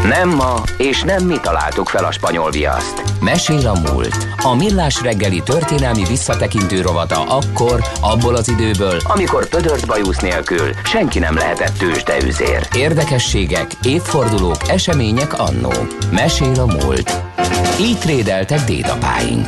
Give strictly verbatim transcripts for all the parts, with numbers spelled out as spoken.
Nem ma, és nem mi találtuk fel a spanyol viaszt. Mesél a múlt. A Millás reggeli történelmi visszatekintő rovata akkor, abból az időből, amikor pödört bajusz nélkül senki nem lehetett tőzsdeüzér. Érdekességek, évfordulók, események annó. Mesél a múlt. Így trédeltek dédapáink.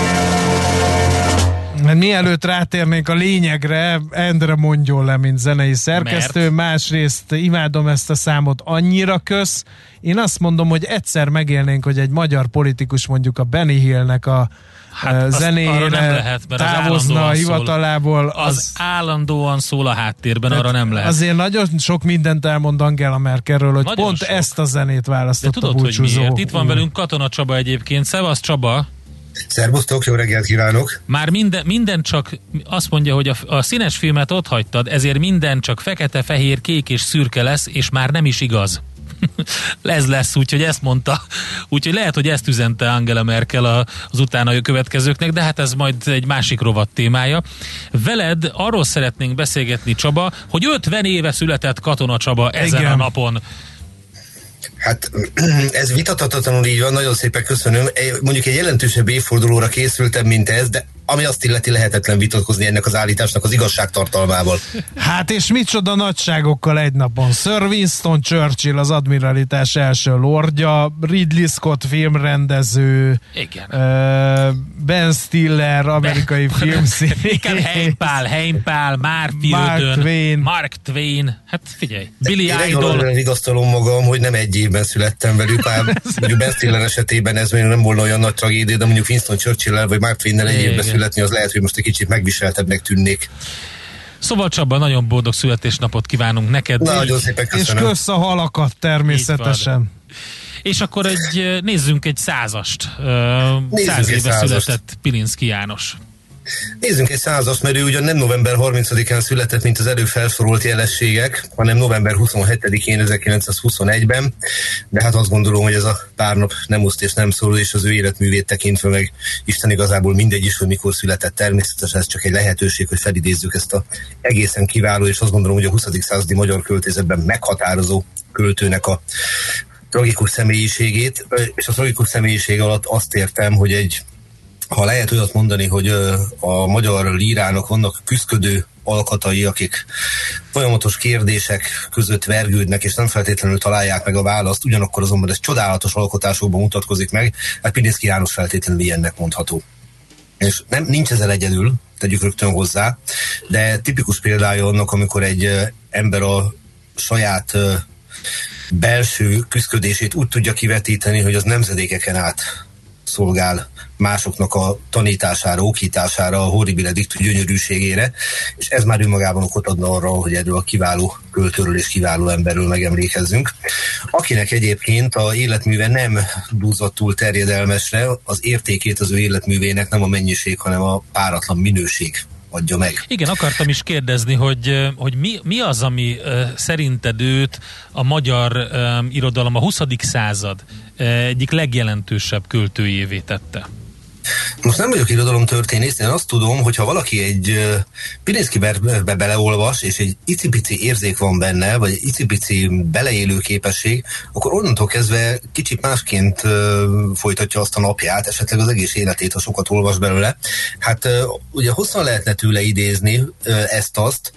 Mielőtt rátérnénk a lényegre, Endre mondjon le, mint zenei szerkesztő, Mert... másrészt imádom ezt a számot, annyira kösz. Én azt mondom, hogy egyszer megélnénk, hogy egy magyar politikus mondjuk a Benny Hillnek a hát zenéjére nem lehet, távozna a hivatalából. Az, az állandóan szól a háttérben, arra nem lehet. Azért nagyon sok mindent elmond Angela Merkelről, hogy nagyon pont sok. Ezt a zenét választotta. De tudod, búcsúzó. Hogy miért? Itt van velünk Katona Csaba egyébként. Szevasz Csaba! Szerbusztok, jó reggelt kívánok! Már minden, minden csak azt mondja, hogy a, a színes filmet ott hagytad, ezért minden csak fekete, fehér, kék és szürke lesz, és már nem is igaz. Ez lesz, úgyhogy ezt mondta. Úgyhogy lehet, hogy ezt üzente Angela Merkel a, az utána következőknek, de hát ez majd egy másik rovat témája. Veled arról szeretnénk beszélgetni, Csaba, hogy ötven éve született Katona Csaba ezen Igen. a napon. Hát ez vitathatatlanul így van, nagyon szépen köszönöm. Mondjuk egy jelentősebb évfordulóra készültem, mint ez, de ami azt illeti lehetetlen vitatkozni ennek az állításnak az igazságtartalmával. Hát és micsoda nagyságokkal egy napon. Sir Winston Churchill, az admiralitás első lordja, Ridley Scott filmrendező, Igen. Uh, Ben Stiller, amerikai filmszínész. Heimpál, Heimpál, Mark Twain. Mark Twain. Hát figyelj, Billy Idol. Idol. Én vigasztalom magam, hogy nem egy évben születtem velük, már mondjuk Ben Stiller esetében ez még nem volna olyan nagy tragédia, de mondjuk Winston Churchill-el vagy Mark Twain-nel egy évben születni, az lehet, hogy most egy kicsit megviseltebbnek tűnnék. Szóval Csaba, nagyon boldog születésnapot kívánunk neked. Na, nagyon szépen köszönöm. És kösz a halakat természetesen. És akkor egy, nézzünk egy százast. Nézzünk Száz éve százast. született Pilinszky János. Nézzünk egy százast, mert ő ugyan nem november harmincadikán született, mint az előbb felsorolt jelességek, hanem november huszonhetedikén ezerkilencszázhuszonegyben, de hát azt gondolom, hogy ez a pár nap nem oszt és nem szóló, és az ő életművét tekintve meg Isten igazából mindegy is, hogy mikor született, természetesen ez csak egy lehetőség, hogy felidézzük ezt a egészen kiváló, és azt gondolom, hogy a huszadik századi magyar költészetben meghatározó költőnek a tragikus személyiségét, és a tragikus személyiség alatt azt értem, hogy egy ha lehet olyat mondani, hogy a magyar lírának vannak küszködő alkatai, akik folyamatos kérdések között vergődnek, és nem feltétlenül találják meg a választ, ugyanakkor azonban ez csodálatos alkotásokban mutatkozik meg, hát Pilinszky János feltétlenül ilyennek mondható. És nem, nincs ezzel egyedül, tegyük rögtön hozzá, de tipikus példája annak, amikor egy ember a saját belső küszködését úgy tudja kivetíteni, hogy az nemzedékeken át szolgál másoknak a tanítására, okítására, a horribile dictu gyönyörűségére, és ez már önmagában okot adna arra, hogy erről a kiváló költőről és kiváló emberről megemlékezzünk. Akinek egyébként a életműve nem dúzott túl terjedelmesre, az értékét az ő életművének nem a mennyiség, hanem a páratlan minőség adja meg. Igen, akartam is kérdezni, hogy, hogy mi, mi az, ami uh, szerinted őt a magyar uh, irodalom, a huszadik század uh, egyik legjelentősebb költőjévé tette? Most nem vagyok irodalomtörténész, én azt tudom, hogy ha valaki egy uh, Pilinszkybe beleolvas, és egy icipici érzék van benne, vagy egy icipici beleélő képesség, akkor onnantól kezdve kicsit másként uh, folytatja azt a napját, esetleg az egész életét, ha sokat olvas belőle. Hát uh, ugye hosszan lehetne tőle idézni uh, ezt-azt,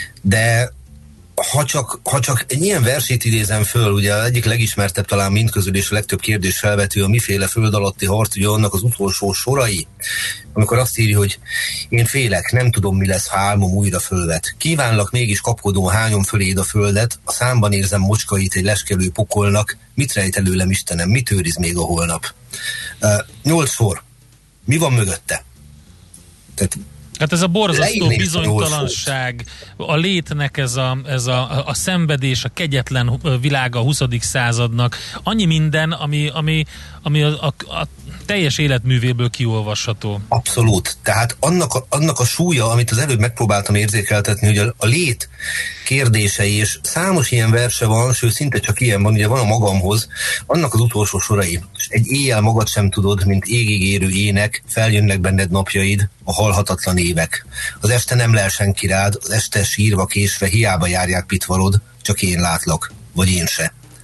de Ha csak, ha csak egy ilyen versét idézem föl, ugye az egyik legismertebb talán mindközül és a legtöbb kérdés felvető a miféle föld alatti harc, ugye annak az utolsó sorai, amikor azt írja, hogy én félek, nem tudom mi lesz, ha álmom újra fölvet. Kívánlak mégis kapkodó, hányom föléd a földet, a számban érzem mocskait egy leskelő pokolnak, mit rejt előlem Istenem, mit őriz még a holnap. Uh, nyolc sor. Mi van mögötte? Tehát hát ez a borzasztó bizonytalanság, a létnek ez a, ez a, a szenvedés, a kegyetlen világa a huszadik századnak, annyi minden, ami, ami, ami a, a, a teljes életművéből kiolvasható. Abszolút. Tehát annak a, annak a súlya, amit az előbb megpróbáltam érzékeltetni, hogy a, a lét kérdései, és számos ilyen verse van, sőt szinte csak ilyen van, ugye van a Magamhoz, annak az utolsó sorai. És egy éjjel magad sem tudod, mint égig érő ének, feljönnek benned napjaid, a halhatatlan évek. Az este nem lel senki rád, az este sírva késve hiába járják pitvarod, csak én látlak, vagy én se.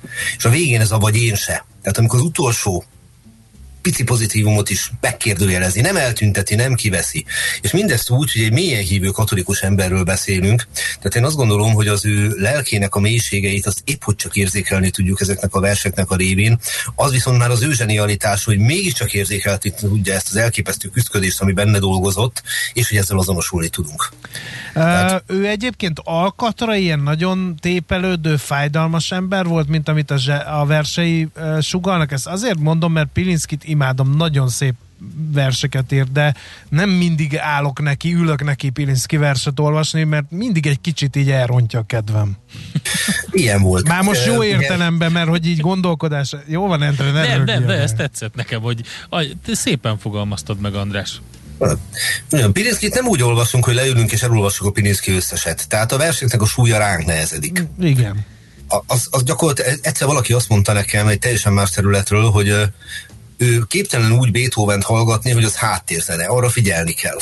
És a végén ez a vagy én se. Tehát amikor az utolsó pici pozitívumot is megkérdőjelezi, nem eltünteti, nem kiveszi. És mindezt úgy, hogy egy mélyen hívő katolikus emberről beszélünk. Tehát én azt gondolom, hogy az ő lelkének a mélységeit azt épp hogy csak érzékelni tudjuk ezeknek a verseknek a révén. Az viszont már az ő zsenialitás, hogy mégiscsak érzékelni tudja ezt az elképesztő küszködést, ami benne dolgozott, és hogy ezzel azonosulni tudunk. Uh, Tehát... Ő egyébként alkatra ilyen nagyon tépelődő, fájdalmas ember volt, mint amit a, zse- a versei uh, sugallnak. Ezt azért mondom, mert Pilinszkit imádom, nagyon szép verseket írt, de nem mindig állok neki, ülök neki Pilinszki verset olvasni, mert mindig egy kicsit így elrontja a kedvem. Ilyen volt. Már most jó értelemben, mert hogy így gondolkodás, jó van, Endre, ne Nem, nem, de ez tetszett nekem, hogy te szépen fogalmaztad meg, András. Pilinszkit nem úgy olvasunk, hogy leülünk és elolvassuk a Pilinszki összeset. Tehát a verseknek a súlya ránk nehezedik. Igen. Az, az gyakorlatilag egyszer valaki azt mondta nekem egy teljesen más területről, hogy ő képtelen úgy Beethovent hallgatni, hogy az háttérzene, arra figyelni kell.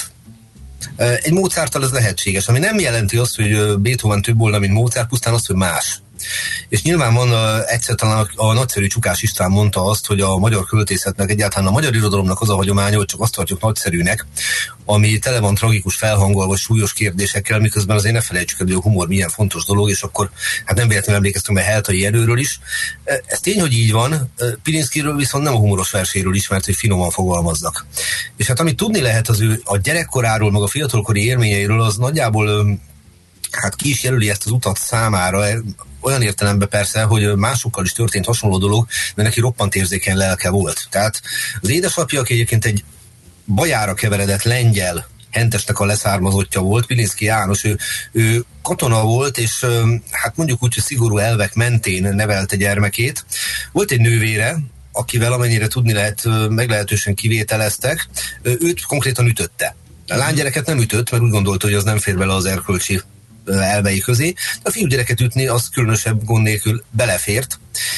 Egy Mozarttal ez lehetséges, ami nem jelenti azt, hogy Beethoven több volna, mint Mozart, pusztán azt, hogy más. És nyilván van egyszer talán a, a nagyszerű Csukás István mondta azt, hogy a magyar költészetnek, egyáltalán a magyar irodalomnak az a hagyománya, hogy csak azt tartjuk nagyszerűnek, ami tele van tragikus felhanggal vagy súlyos kérdésekkel, miközben azért ne felejtsük el, hogy a humor milyen fontos dolog, és akkor hát nem véletlenül emlékeztünk meg Heltai Erőről is. Ez tény, hogy így van, Pilinszkiről viszont nem a humoros verséről ismert, hogy finoman fogalmaznak. És hát amit tudni lehet az ő a gyerekkoráról, meg a fiatalkori élményeiről, az nagyjából hát ki is jelöli ezt az utat számára, olyan értelemben persze, hogy másokkal is történt hasonló dolog, de neki roppant érzékeny lelke volt. Tehát az édesapja, aki egyébként egy bajára keveredett lengyel hentesnek a leszármazottja volt, Pilinszki János, ő, ő katona volt, és hát mondjuk úgy, hogy szigorú elvek mentén nevelte gyermekét. Volt egy nővére, akivel amennyire tudni lehet, meglehetősen kivételeztek, őt konkrétan ütötte. A lánygyereket nem ütött, mert úgy gondolta, hogy az nem fér bele az erkölcsi elvei közé, de a fiúgyereket ütni az különösebb gond nélkül belefért,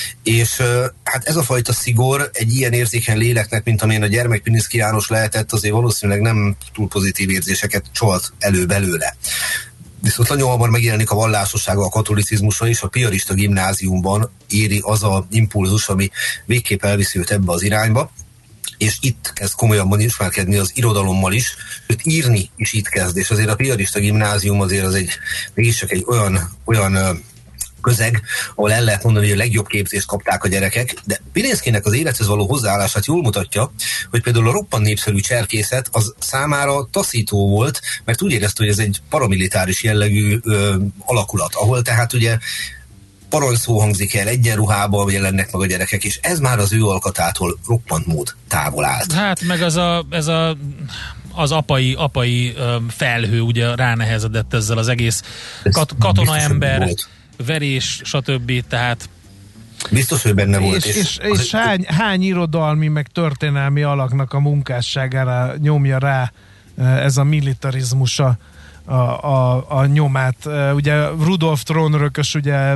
és hát ez a fajta szigor egy ilyen érzékeny léleknek, mint amilyen a gyermek Pilinszki János lehetett, azért valószínűleg nem túl pozitív érzéseket csolt elő belőle. Viszont nagyon hamar megjelenik a vallásossága, a katolicizmusa, és a piarista gimnáziumban éri az a impulzus, ami végképp elviszi őt ebbe az irányba, és itt kezd komolyabban ismerkedni az irodalommal is, őt írni is itt kezd, és azért a piarista gimnázium azért az egy, mégiscsak egy olyan, olyan közeg, ahol el lehet mondani, hogy a legjobb képzést kapták a gyerekek, de Pilinszkinek az élethez való hozzáállását jól mutatja, hogy például a roppant népszerű cserkészet az számára taszító volt, mert úgy érezte, hogy ez egy paramilitáris jellegű ö, alakulat, ahol tehát ugye parancsszó hangzik el, egyenruhában jelennek meg a gyerekek, és ez már az ő alkatától roppant mód távol állt. Hát meg az a, ez a az apai, apai felhő ugye ránehezedett ezzel az egész kat, katonaember, verés, stb. Tehát biztos, hogy benne volt. És, és, és, és hány, hány irodalmi, meg történelmi alaknak a munkásságára nyomja rá ez a militarizmus a, a, a, a nyomát. Ugye Rudolf trónörökös ugye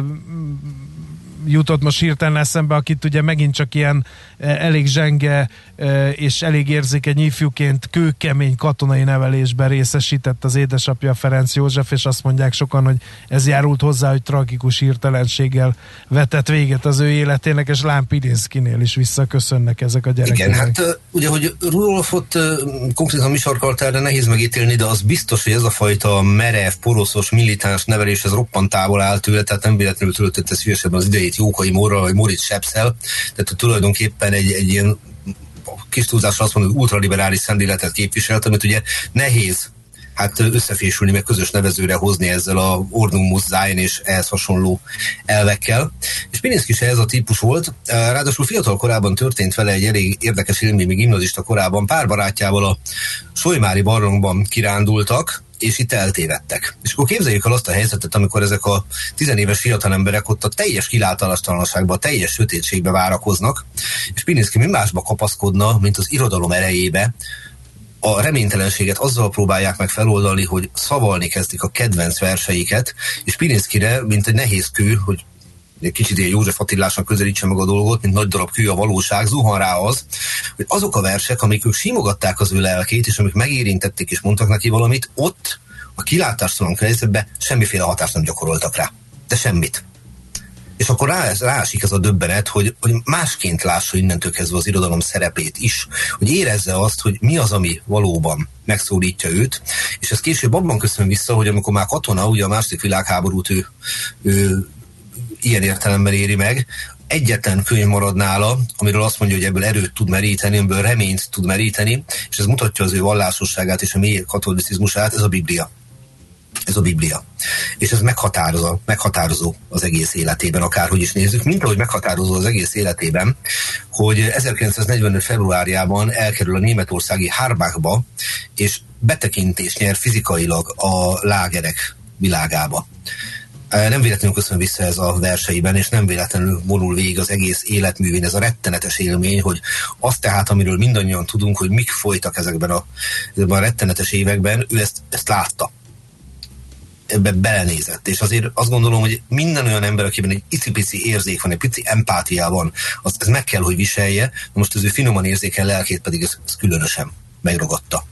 jutott most hirtelen eszembe, akit ugye megint csak ilyen elég zsenge és elég érzékeny ifjúként kőkemény katonai nevelésben részesített az édesapja, Ferenc József, és azt mondják sokan, hogy ez járult hozzá, hogy tragikus hirtelenséggel vetett véget az ő életének, és Lám Pilinszkinél is visszaköszönnek ezek a gyerekek. Igen, hát ugye, hogy Rudolfot konkrétan mi sarkalt erre nehéz megítélni, de az biztos, hogy ez a fajta merev, poroszos, militáns nevelés, ez roppant távol áll tőle, tehát nem véletlenül töltötte szívesebben az idejét Jókai Mórral, vagy Moritz Sepszel, tehát tulajdonképpen egy, egy ilyen kis túlzásra azt mondom, hogy ultraliberális szemléletet képviselt, amit ugye nehéz hát összefésülni, meg közös nevezőre hozni ezzel a Ordnung muss sein és ehhez hasonló elvekkel. És Pilinszki se ez a típus volt, ráadásul fiatal korában történt vele egy elég érdekes élmény, még gimnazista korában, pár barátjával a Solymári barlangban kirándultak, és itt eltévedtek. És akkor képzeljük el azt a helyzetet, amikor ezek a tizenéves fiatal emberek ott a teljes kilátástalanságban, a teljes sötétségbe várakoznak, és Pilinszki mi másba kapaszkodna, mint az irodalom erejébe. A reménytelenséget azzal próbálják meg feloldani, hogy szavalni kezdik a kedvenc verseiket, és Pilinszkire, mint egy nehéz kő, hogy egy kicsit ilyen József Attilásnak közelítse meg a dolgot, mint nagy darab kő a valóság, zuhan rá az, hogy azok a versek, amik ők simogatták az ő lelkét, és amik megérintették és mondtak neki valamit, ott a kilátástalan helyzetben semmiféle hatást nem gyakoroltak rá. De semmit. És akkor rá, rásik ez a döbbenet, hogy, hogy másként lássa innentől kezdve az irodalom szerepét is, hogy érezze azt, hogy mi az, ami valóban megszólítja őt, és ez később abban köszön vissza, hogy amikor már katona, ugye a második világháborút ő, ő ilyen értelemben éri meg, egyetlen könyv marad nála, amiről azt mondja, hogy ebből erőt tud meríteni, ebből reményt tud meríteni, és ez mutatja az ő vallásosságát és a mély katolicizmusát, ez a Biblia. Ez a Biblia. És ez meghatározó, meghatározó az egész életében, akárhogy is nézzük, mint ahogy meghatározó az egész életében, hogy ezerkilencszáznegyvenöt februárjában elkerül a németországi Harbachba, és betekintést nyer fizikailag a lágerek világába. Nem véletlenül köszön vissza ez a verseiben, és nem véletlenül vonul végig az egész életművén ez a rettenetes élmény, hogy az tehát, amiről mindannyian tudunk, hogy mik folytak ezekben a, ezekben a rettenetes években, ő ezt, ezt látta. Ebbe belenézett, és azért azt gondolom, hogy minden olyan ember, akiben egy icipici érzék van, egy pici empátia van, az, ez meg kell, hogy viselje, most az ő finoman érzékel lelkét pedig ez, ez különösen megragadta.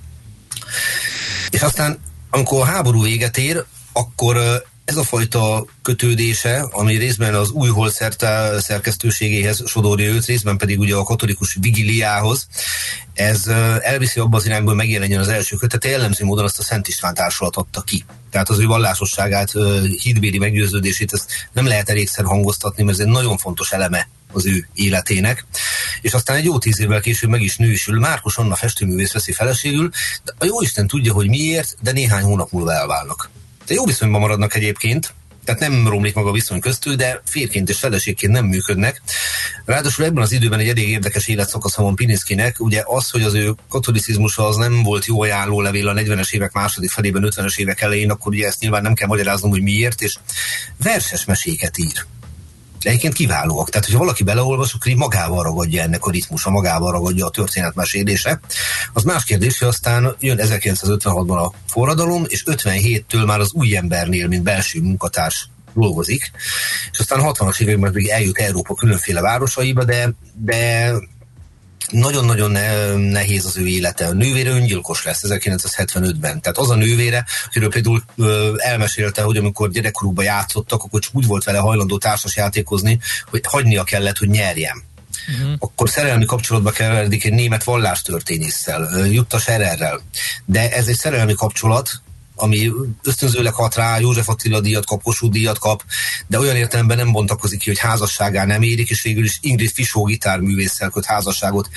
És aztán, amikor a háború véget ér, akkor ez a fajta kötődése, ami részben az új holszerte szerkesztőségéhez sodorja őt, részben pedig ugye a katolikus vigiliához, ez elviszi abba az irányból megjelenjen az első kötete, jellemző módon azt a Szent István társulat adta ki. Tehát az ő vallásosságát, hitbéli meggyőződését ezt nem lehet elégszer hangoztatni, mert ez egy nagyon fontos eleme az ő életének. És aztán egy jó tíz évvel később meg is nősül, Márkus Anna festőművész veszi feleségül, de a jóisten tudja, hogy miért, de néhány hónap múlva elválnak. De jó viszonyban maradnak egyébként, tehát nem romlik maga a viszony köztük, de férként és feleségként nem működnek. Ráadásul ebben az időben egy elég érdekes életszakasza van Pilinszkynek, ugye az, hogy az ő katolicizmusa az nem volt jó ajánlólevél a negyvenes évek második felében, ötvenes évek elején, akkor ugye ezt nyilván nem kell magyaráznom, hogy miért, és verses meséket ír. De egyébként kiválóak. Tehát, hogyha valaki beleolvas, akkor így magával ragadja ennek a ritmusa, magával ragadja a történetmesélése. Az más kérdés, hogy aztán jön ezerkilencszázötvenhatban a forradalom, és ötvenhéttől már az új embernél, mint belső munkatárs dolgozik, és aztán a hatvanas években pedig eljut Európa különféle városaiba, de, de nagyon-nagyon nehéz az ő élete. A nővére öngyilkos lesz ezerkilencszázhetvenötben. Tehát az a nővére, akiről például ö, elmesélte, hogy amikor gyerekkorukban játszottak, akkor csak úgy volt vele hajlandó társas játékozni, hogy hagynia kellett, hogy nyerjen. Uh-huh. Akkor szerelmi kapcsolatba keveredik egy német vallástörténésszel, Jutta Schererrel. De ez egy szerelmi kapcsolat, ami ösztönzőleg hat rá, József Attila díjat kap, Kossuth díjat kap, de olyan értelemben nem bontakozik ki, hogy házasságá nem érik, és végül is Ingrid Fischó gitárművésszel köt házasságot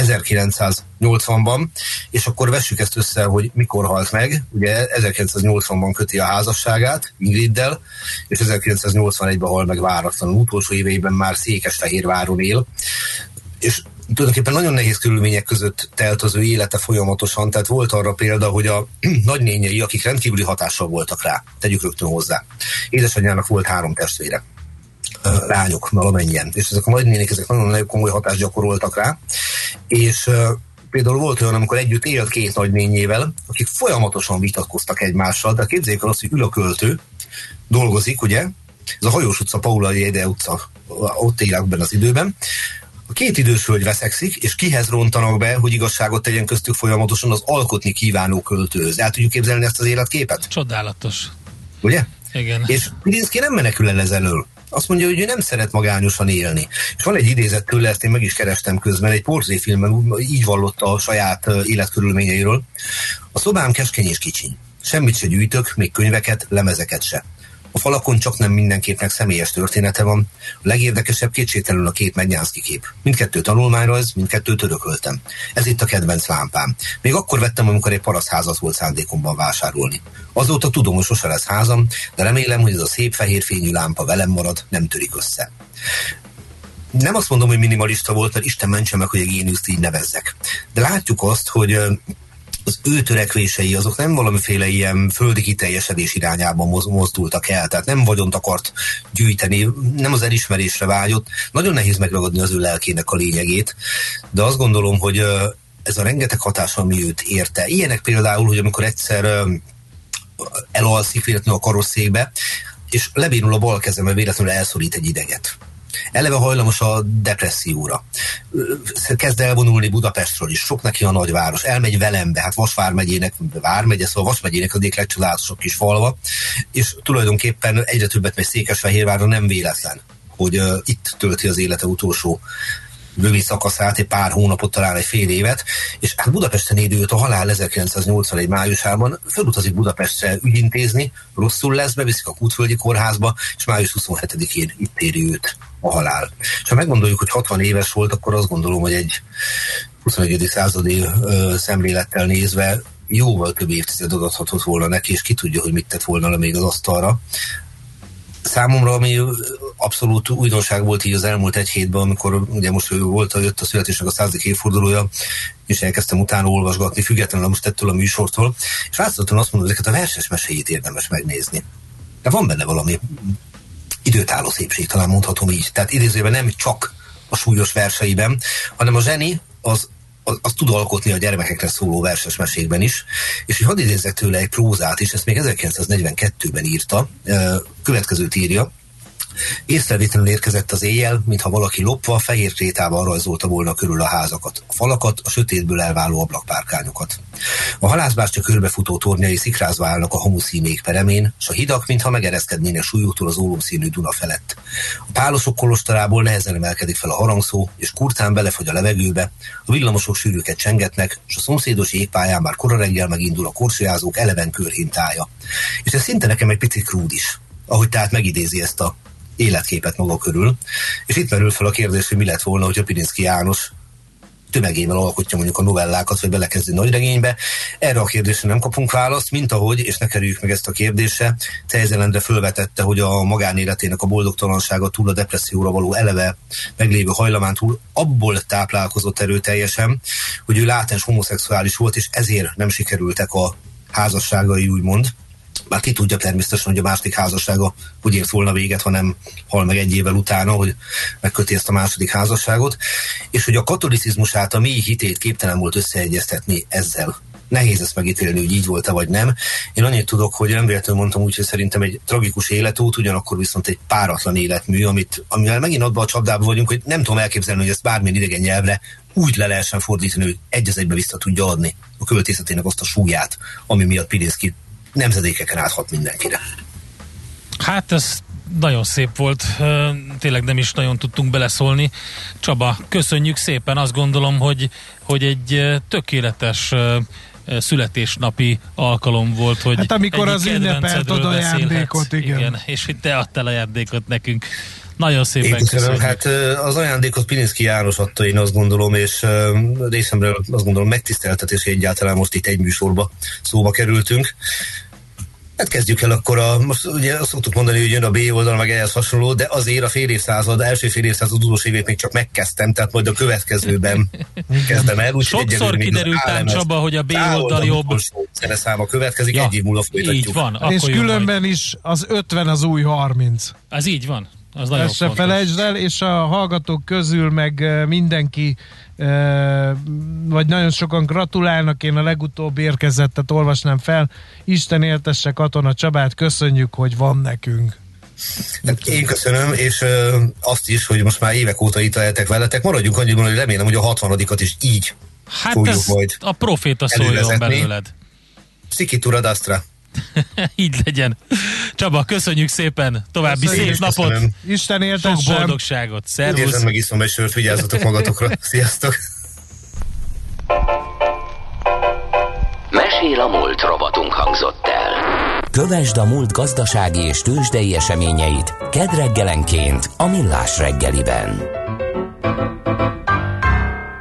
ezerkilencszáznyolcvanban, és akkor vessük ezt össze, hogy mikor halt meg. Ugye ezerkilencszáznyolcvanban köti a házasságát Ingriddel, és ezerkilencszáznyolcvanegyben hal meg váratlanul, utolsó éveiben már Székesfehérváron él, és tulajdonképpen nagyon nehéz körülmények között telt az ő élete folyamatosan, tehát volt arra példa, hogy a nagynényei, akik rendkívüli hatással voltak rá, tegyük rögtön hozzá. Édesanyjának volt három testvére, lányok valamennyien, és ezek a nagynénik, ezek nagyon komoly hatást gyakoroltak rá, és például volt olyan, amikor együtt élt két nagynényével, akik folyamatosan vitatkoztak egymással, de képzeljék el azt, hogy ül a költő, dolgozik, ugye, ez a Hajós utca, Paula Jéde utca, ott élek ebben az időben. A két idős hölgy veszekszik, és kihez rontanak be, hogy igazságot tegyen köztük folyamatosan az alkotni kívánó költőhöz. El tudjuk képzelni ezt az életképet? Csodálatos. Ugye? Igen. És Pilinszky nem menekül el ez elől. Azt mondja, hogy ő nem szeret magányosan élni. És van egy idézet tőle, ezt én meg is kerestem közben, egy portréfilmben így vallotta a saját életkörülményeiről. A szobám keskeny és kicsiny. Semmit se gyűjtök, még könyveket, lemezeket se. A falakon csak nem mindenképnek személyes története van. A legérdekesebb kétségtelenül a két Mednyánszky kép. Mindkettő tanulmányrajz, mindkettőt örököltem. Ez itt a kedvenc lámpám. Még akkor vettem, amikor egy parasztházat volt szándékomban vásárolni. Azóta tudom, hogy sose lesz házam, de remélem, hogy ez a szép fehér fényű lámpa velem marad, nem törik össze. Nem azt mondom, hogy minimalista volt, mert Isten mentse meg, hogy a géniuszt így nevezzek. De látjuk azt, hogy az ő törekvései azok nem valamiféle ilyen földi kiteljesedés irányában mozdultak el, tehát nem vagyont akart gyűjteni, nem az elismerésre vágyott. Nagyon nehéz megragadni az ő lelkének a lényegét, de azt gondolom, hogy ez a rengeteg hatás, ami őt érte. Ilyenek például, hogy amikor egyszer elalszik véletlenül a karosszékbe, és lebénul a bal kezembe, véletlenül elszorít egy ideget. Eleve hajlamos a depresszióra. Kezd elvonulni Budapestről is, sok neki a nagyváros, elmegy Velembe, hát Vas vármegyének, vármegye, szóval Vas megyének az egyik legcsodálatosabb kis falva, és tulajdonképpen egyre többet megy Székesfehérvárra, nem véletlen, hogy uh, itt tölti az élete utolsó rövid szakaszát, egy pár hónapot, talán egy fél évet, és hát Budapesten éri őt a halál ezerkilencszáznyolcvanegy májusában, felutazik Budapestre ügyintézni, rosszul lesz, beviszik a Kútföldi Kórházba, és május huszonhetedikén itt éri őt a halál. És ha meggondoljuk, hogy hatvan éves volt, akkor azt gondolom, hogy egy huszonegyedik századi ö, szemlélettel nézve jóval több évtized adathatott volna neki, és ki tudja, hogy mit tett volna le még az asztalra. Számomra, ami abszolút újdonság volt így az elmúlt egy hétben, amikor ugye most volt, jött a születésnek a századik évfordulója, és elkezdtem utána olvasgatni, függetlenül most ettől a műsortól, és látszottan azt mondom, hogy ezeket a verses meséit érdemes megnézni. De van benne valami időtálló szépség, talán mondhatom így. Tehát idézőben nem csak a súlyos verseiben, hanem a zseni az Az, az tud alkotni a gyermekekre szóló verses mesékben is, és hogy hadd idézzek tőle egy prózát is, ezt még ezerkilencszáznegyvenkettőben írta, következőt írja: észrevétlenül érkezett az éjjel, mintha valaki lopva fehér krétával rajzolta volna körül a házakat, a falakat, a sötétből elváló ablakpárkányokat. A halászbástya körbefutó tornyai szikrázva állnak a homuszímék peremén, s a hidak, mintha megereszkednének súlyútól az ólomszínű Duna felett. A pálosok kolostorából nehezen emelkedik fel a harangszó, és kurtán belefogy a levegőbe, a villamosok sűrűket csengetnek, és a szomszédos jégpályán már kora reggel megindul a korcsolyázók eleven körhintája. És ez szinte nekem egy picit krúd is, ahogy tehát megidézi ezt a életképet maga körül, és itt merül fel a kérdés, hogy mi lett volna, hogyha Pilinszky János tömegével alkotja mondjuk a novellákat, vagy belekezdi nagyregénybe. Erre a kérdésre nem kapunk választ, mint ahogy, és ne kerüljük meg ezt a kérdésre, Theisz Endre fölvetette, hogy a magánéletének a boldogtalansága túl a depresszióra való eleve meglévő hajlamán túl abból táplálkozott erőteljesen, hogy ő látens homoszexuális volt, és ezért nem sikerültek a házasságai, úgymond. Bár ki tudja természetesen, hogy a második házassága hogy ért volna véget, ha nem hal meg egy évvel utána, hogy megköti ezt a második házasságot, és hogy a katolicizmusát, a mély hitét képtelen volt összeegyeztetni ezzel. Nehéz ezt megítélni, hogy így volt-e vagy nem. Én annyit tudok, hogy nem véletlenül mondtam úgy, hogy szerintem egy tragikus életút, ugyanakkor viszont egy páratlan életmű, amit, amivel megint abban a csapdában vagyunk, hogy nem tudom elképzelni, hogy ezt bármilyen idegen nyelvre úgy le lehessen fordítani, hogy egy az egybe vissza tudja adni a költészetének azt a súlyát, ami miatt Pilinszky nemzedékeken áthat mindenkire. Hát ez nagyon szép volt, tényleg nem is nagyon tudtunk beleszólni. Csaba, köszönjük szépen, azt gondolom, hogy, hogy egy tökéletes születésnapi alkalom volt, hogy hát amikor az ünnepelt ad ajándékot, igen. igen. És hogy te adtál ajándékot nekünk. Nagyon szépen én köszönjük. Hát az ajándékot Pilinszky János adta, én azt gondolom, és részemről azt gondolom megtiszteltetés, hogy egyáltalán most itt egy műsorba szóba kerültünk. Hát kezdjük el akkor, a, most ugye azt szoktuk mondani, hogy jön a B oldal, meg ehhez hasonló, de azért a fél évszázad, első fél évszázad utolsó évét még csak megkezdtem, tehát majd a következőben kezdem el. Úgy, sokszor kiderült ám, Csaba, hogy a B oldal jobb. Szereszáma következik, ja, egy év múlva folytatjuk. Így van. És különben majd is az ötven az új harminc. Az így van. Az ezt se felejtsd el, és a hallgatók közül meg mindenki, vagy nagyon sokan gratulálnak, én a legutóbb érkezettet olvasnám fel. Isten éltesse Katona Csabát, köszönjük, hogy van nekünk. Hát én köszönöm, és ö, azt is, hogy most már évek óta itt lehetek veletek. Maradjunk annyiban, hogy remélem, hogy a hatvanadikat is így hát fogjuk majd a proféta szóljon belőled. Szikitura Dastra. Így legyen. Csaba, köszönjük szépen. További szép napot. Köszönöm. Isten éltessem. Sok boldogságot. Szervusz. Érzem, meg iszom egy sört, vigyázzatok magatokra. Sziasztok. Mesél a múlt robotunk hangzott el. Kövesd a múlt gazdasági és tőzsdei eseményeit kedd reggelenként a Millás reggeliben.